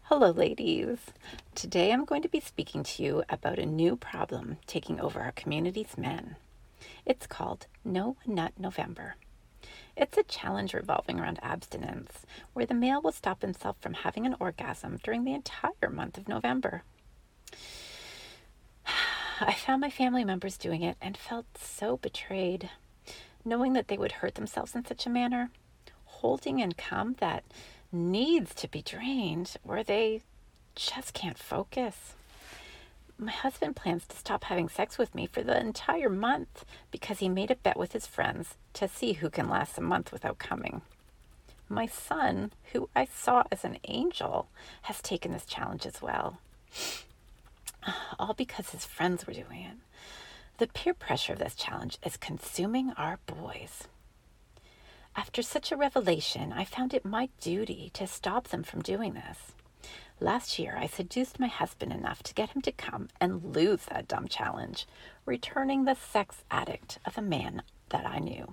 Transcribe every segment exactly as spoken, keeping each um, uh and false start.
Hello, ladies. Today I'm going to be speaking to you about a new problem taking over our community's men. It's called No Nut November. It's a challenge revolving around abstinence, where the male will stop himself from having an orgasm during the entire month of November. I found my family members doing it and felt so betrayed, knowing that they would hurt themselves in such a manner, holding in cum that needs to be drained, or they just can't focus. My husband plans to stop having sex with me for the entire month because he made a bet with his friends to see who can last a month without coming. My son, who I saw as an angel, has taken this challenge as well. All because his friends were doing it. The peer pressure of this challenge is consuming our boys. After such a revelation, I found it my duty to stop them from doing this. Last year, I seduced my husband enough to get him to come and lose that dumb challenge, returning the sex addict of a man that I knew.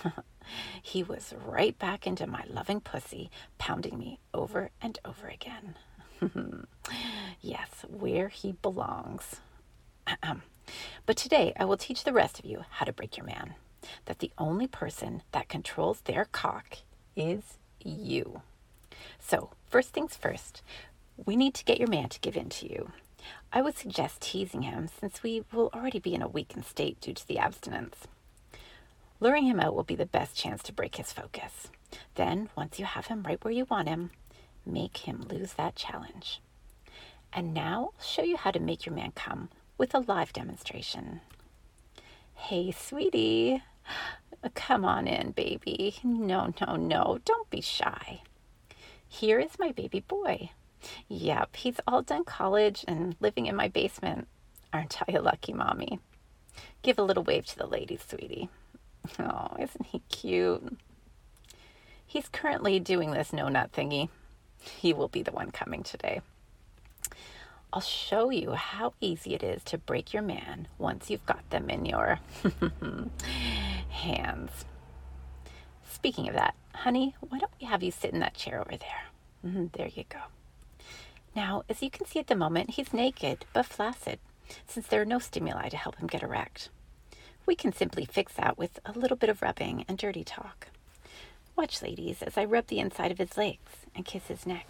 He was right back into my loving pussy, pounding me over and over again. Yes, where he belongs. But today, I will teach the rest of you how to break your man. That the only person that controls their cock is you. So, first things first, we need to get your man to give in to you. I would suggest teasing him since we will already be in a weakened state due to the abstinence. Luring him out will be the best chance to break his focus. Then, once you have him right where you want him, make him lose that challenge. And now, I'll show you how to make your man come with a live demonstration. Hey, sweetie. Come on in, baby. No, no, no. Don't be shy. Here is my baby boy. Yep, he's all done college and living in my basement. Aren't I a lucky mommy? Give a little wave to the ladies, sweetie. Oh, isn't he cute? He's currently doing this no-nut thingy. He will be the one coming today. I'll show you how easy it is to break your man once you've got them in your hands. Speaking of that, honey, why don't we have you sit in that chair over there? Mm-hmm, there you go. Now, as you can see at the moment, he's naked but flaccid, since there are no stimuli to help him get erect. We can simply fix that with a little bit of rubbing and dirty talk. Watch, ladies, as I rub the inside of his legs and kiss his neck.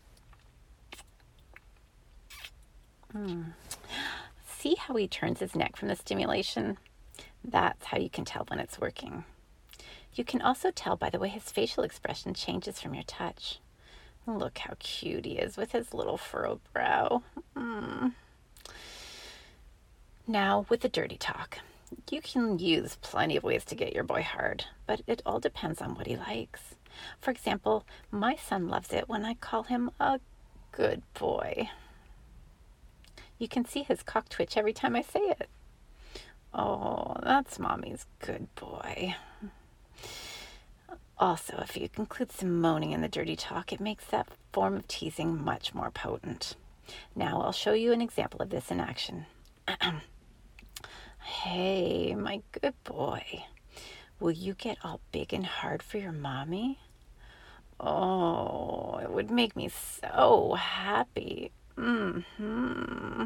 Hmm. See how he turns his neck from the stimulation? That's how you can tell when it's working. You can also tell by the way his facial expression changes from your touch. Look how cute he is with his little furrowed brow. Mm. Now, with the dirty talk. You can use plenty of ways to get your boy hard, but it all depends on what he likes. For example, my son loves it when I call him a good boy. You can see his cock twitch every time I say it. Oh, that's mommy's good boy. Also, if you include some moaning in the dirty talk, it makes that form of teasing much more potent. Now I'll show you an example of this in action. Hey, my good boy. Will you get all big and hard for your mommy? Oh, it would make me so happy. Mm-hmm.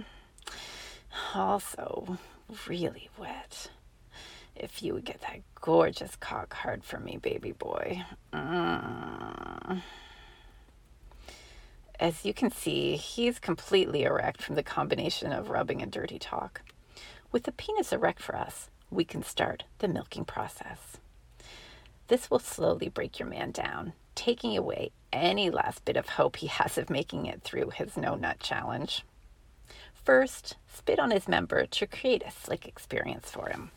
Also, really wet. If you would get that gorgeous cock hard for me, baby boy. Mm. As you can see, he's completely erect from the combination of rubbing and dirty talk. With the penis erect for us, we can start the milking process. This will slowly break your man down, taking away any last bit of hope he has of making it through his no-nut challenge. First, spit on his member to create a slick experience for him.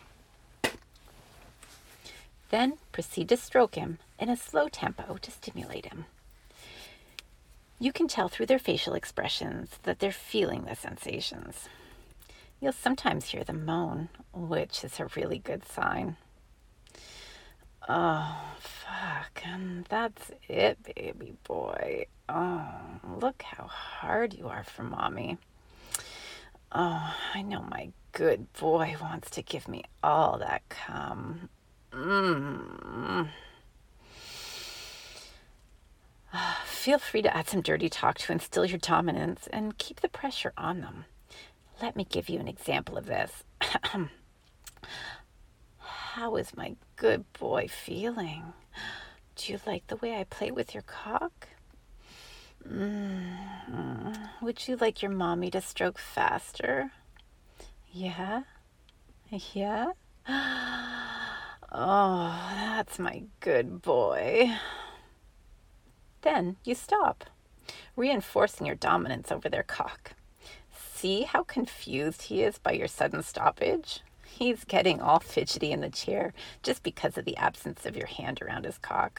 Then, proceed to stroke him in a slow tempo to stimulate him. You can tell through their facial expressions that they're feeling the sensations. You'll sometimes hear them moan, which is a really good sign. Oh, fuck, and that's it, baby boy. Oh, look how hard you are for mommy. Oh, I know my good boy wants to give me all that cum. Mmm. Feel free to add some dirty talk to instill your dominance and keep the pressure on them. Let me give you an example of this. How is my good boy feeling? Do you like the way I play with your cock? Mm, would you like your mommy to stroke faster? Yeah? Yeah? Oh, that's my good boy. Then you stop, reinforcing your dominance over their cock. See how confused he is by your sudden stoppage? He's getting all fidgety in the chair just because of the absence of your hand around his cock.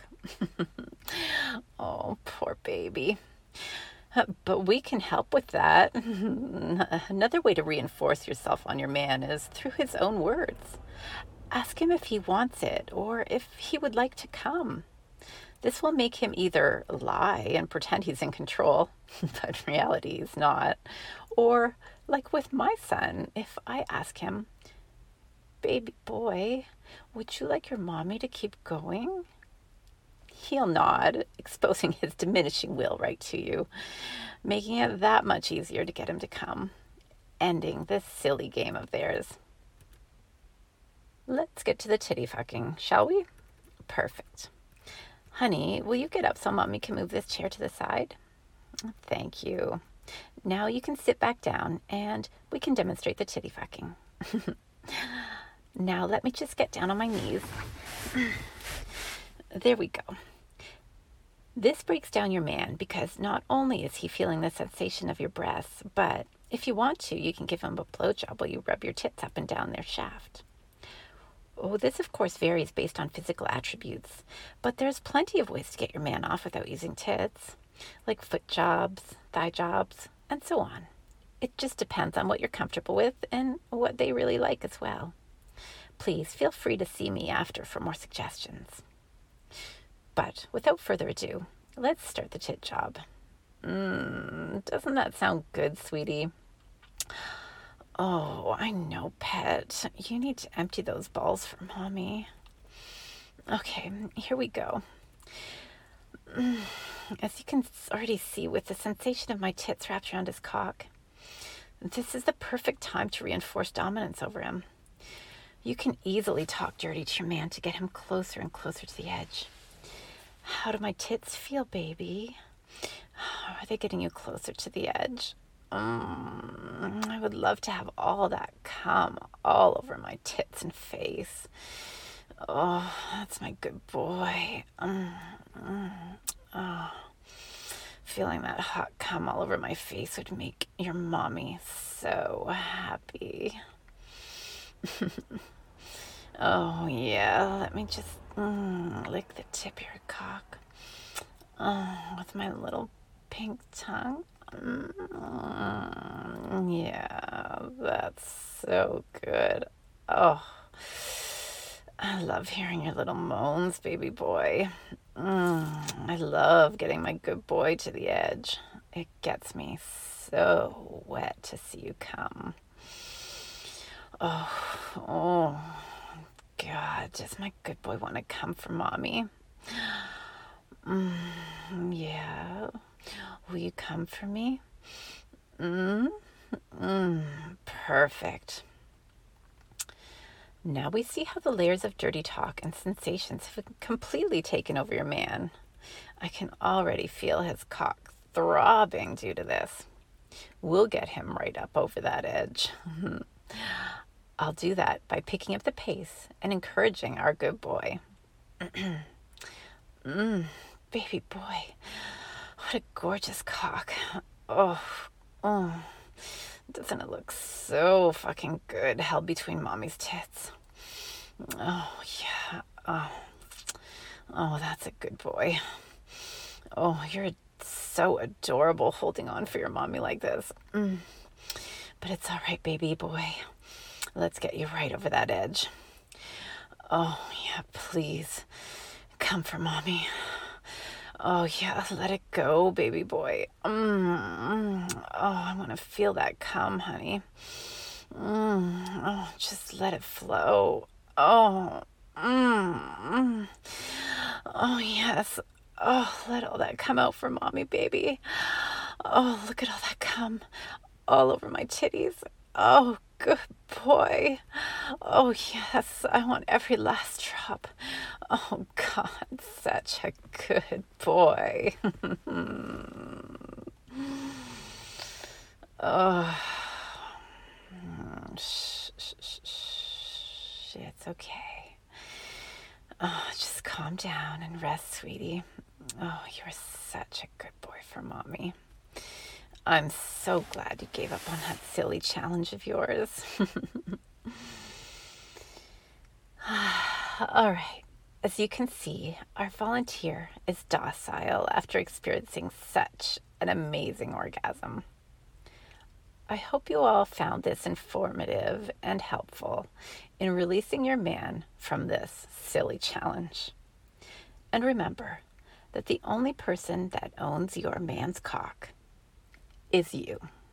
Oh, poor baby. But we can help with that. Another way to reinforce yourself on your man is through his own words. Ask him if he wants it or if he would like to come. This will make him either lie and pretend he's in control, but in reality he's not. Or, like with my son, if I ask him, "Baby boy, would you like your mommy to keep going?" He'll nod, exposing his diminishing will right to you, making it that much easier to get him to come, ending this silly game of theirs. Let's get to the titty fucking, shall we? Perfect. Honey, will you get up so mommy can move this chair to the side? Thank you. Now you can sit back down and we can demonstrate the titty fucking. Now let me just get down on my knees. There we go. This breaks down your man because not only is he feeling the sensation of your breasts, but if you want to, you can give him a blowjob while you rub your tits up and down their shaft. Oh, this of course varies based on physical attributes, but there's plenty of ways to get your man off without using tits, like foot jobs, thigh jobs, and so on. It just depends on what you're comfortable with and what they really like as well. Please feel free to see me after for more suggestions. But without further ado, let's start the tit job. Mmm, doesn't that sound good, sweetie? Oh, I know, pet. You need to empty those balls for mommy. Okay, here we go. As you can already see with the sensation of my tits wrapped around his cock, this is the perfect time to reinforce dominance over him. You can easily talk dirty to your man to get him closer and closer to the edge. How do my tits feel, baby? Are they getting you closer to the edge? Mm, I would love to have all that cum all over my tits and face. Oh, that's my good boy. Mm, mm, oh. Feeling that hot cum all over my face would make your mommy so happy. Oh, yeah, let me just mm, lick the tip of your cock oh, with my little pink tongue. Mm, yeah, that's so good. Oh, I love hearing your little moans, baby boy. Mm, I love getting my good boy to the edge. It gets me so wet to see you come. Oh, oh, God, does my good boy want to come for mommy? Mm, yeah. Will you come for me? Mm, mm, perfect. Now we see how the layers of dirty talk and sensations have completely taken over your man. I can already feel his cock throbbing due to this. We'll get him right up over that edge. I'll do that by picking up the pace and encouraging our good boy. mm, baby boy, what a gorgeous cock. Oh, oh, doesn't it look so fucking good held between mommy's tits? Oh, yeah. Oh, oh, that's a good boy. Oh, you're so adorable holding on for your mommy like this. Mm. But it's all right, baby boy. Let's get you right over that edge. Oh, yeah, please. Come for mommy. Oh, yeah, let it go, baby boy. Mm, oh, I want to feel that cum, honey. Mm, oh, just let it flow. Oh, mm, mm. Oh, yes. Oh, let all that come out for mommy, baby. Oh, look at all that cum all over my titties. Oh, good boy. Oh, yes, I want every last drop. Oh, God, such a good boy. Oh, shh, shh, shh, shh. It's okay. Oh, just calm down and rest, sweetie. Oh, you're such a good boy for mommy. I'm so glad you gave up on that silly challenge of yours. All right. As you can see, our volunteer is docile after experiencing such an amazing orgasm. I hope you all found this informative and helpful in releasing your man from this silly challenge. And remember that the only person that owns your man's cock is you.